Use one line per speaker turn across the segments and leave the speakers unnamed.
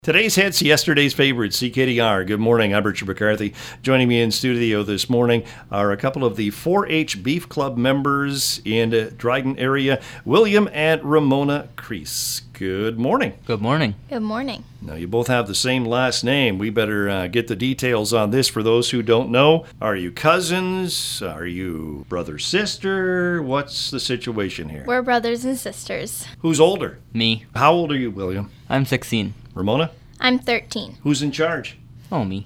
Today's hits, yesterday's favorites, CKDR. Good morning, I'm Richard McCarthy. Joining me in studio this morning are a couple of the 4-H Beef Club members in Dryden area, William and Ramona Crease. Good morning.
Good morning.
Good morning.
Now, you both have the same last name. We better get the details on this for those who don't know. Are you cousins? Are you brother-sister? What's the situation here?
We're brothers and sisters.
Who's older?
Me.
How old are you, William?
I'm 16.
Ramona?
I'm 13.
Who's in charge?
Oh, me.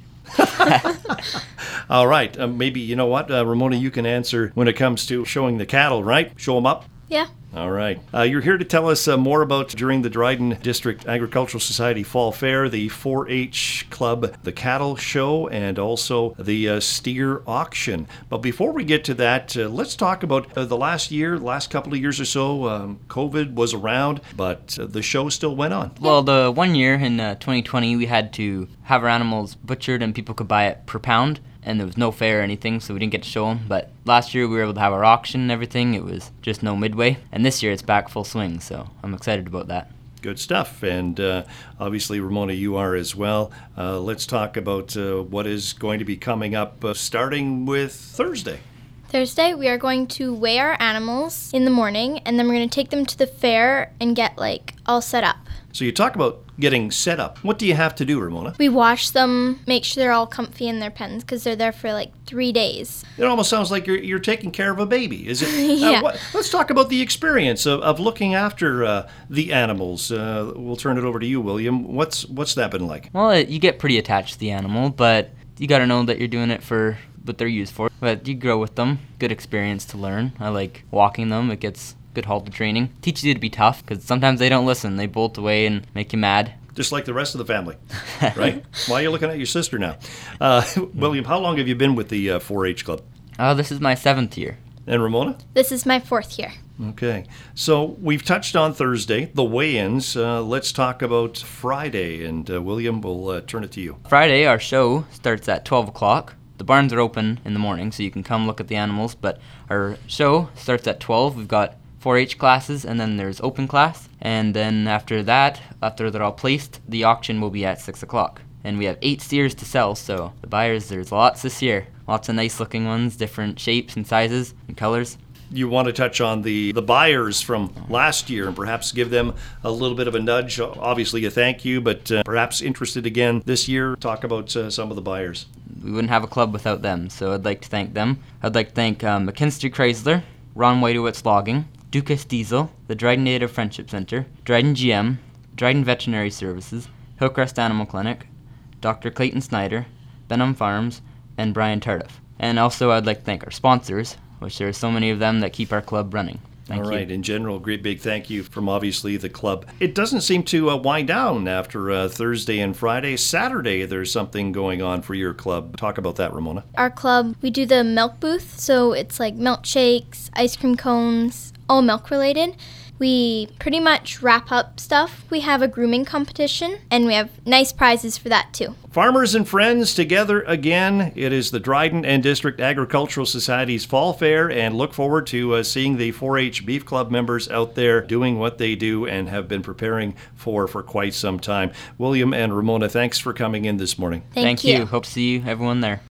All right. Maybe, you know what, Ramona, you can answer when it comes to showing the cattle, right? Show them up?
Yeah.
All right. You're here to tell us more about during the Dryden District Agricultural Society Fall Fair, the 4-H Club, the cattle show, and also the steer auction. But before we get to that, let's talk about the last couple of years or so. COVID was around, but the show still went on.
Well, the 1 year in 2020, we had to have our animals butchered and people could buy it per pound. And there was no fair or anything, so we didn't get to show them. But last year we were able to have our auction and everything. It was just no midway. And this year it's back full swing, so I'm excited about that.
Good stuff. And obviously, Ramona, you are as well. Let's talk about what is going to be coming up starting with Thursday.
Thursday, we are going to weigh our animals in the morning, and then we're going to take them to the fair and get, all set up.
So you talk about getting set up. What do you have to do, Ramona?
We wash them, make sure they're all comfy in their pens, because they're there for 3 days.
It almost sounds like you're taking care of a baby. Is it?
Yeah.
Let's talk about the experience of looking after the animals. We'll turn it over to you, William. What's that been like?
Well, you get pretty attached to the animal, but you got to know that you're doing it for what they're used for. But you grow with them. Good experience to learn. I like walking them. It gets good halter training. Teaches you to be tough, because sometimes they don't listen. They bolt away and make you mad.
Just like the rest of the family, right? Why are you looking at your sister now? William, how long have you been with the 4-H Club?
This is my 7th year.
And Ramona?
This is my 4th year.
Okay. So we've touched on Thursday, the weigh-ins. Let's talk about Friday. And William, we'll turn it to you.
Friday, our show starts at 12 o'clock. The barns are open in the morning, so you can come look at the animals. But our show starts at 12. We've got 4-H classes, and then there's open class. And then after that, after they're all placed, the auction will be at 6 o'clock. And we have 8 steers to sell, so the buyers, there's lots this year. Lots of nice looking ones, different shapes and sizes and colors. You
want to touch on the buyers from last year and perhaps give them a little bit of a nudge. Obviously a thank you, but perhaps interested again this year. Talk about some of the buyers.
We wouldn't have a club without them, so I'd like to thank them. I'd like to thank McKinstry Chrysler, Ron Whiteowitz Logging, Dukas Diesel, the Dryden Native Friendship Center, Dryden GM, Dryden Veterinary Services, Hillcrest Animal Clinic, Dr. Clayton Snyder, Benham Farms, and Brian Tardif. And also I'd like to thank our sponsors, which there are so many of them that keep our club running. Thank you.
All right. In general, great big thank you from obviously the club. It doesn't seem to wind down after Thursday and Friday. Saturday, there's something going on for your club. Talk about that, Ramona.
Our club, we do the milk booth, so it's milkshakes, ice cream cones, all milk related. We pretty much wrap up stuff. We have a grooming competition, and we have nice prizes for that too.
Farmers and friends together again. It is the Dryden and District Agricultural Society's Fall Fair, and look forward to seeing the 4-H Beef Club members out there doing what they do and have been preparing for quite some time. William and Ramona, thanks for coming in this morning.
Thank you.
Hope to see you, everyone there.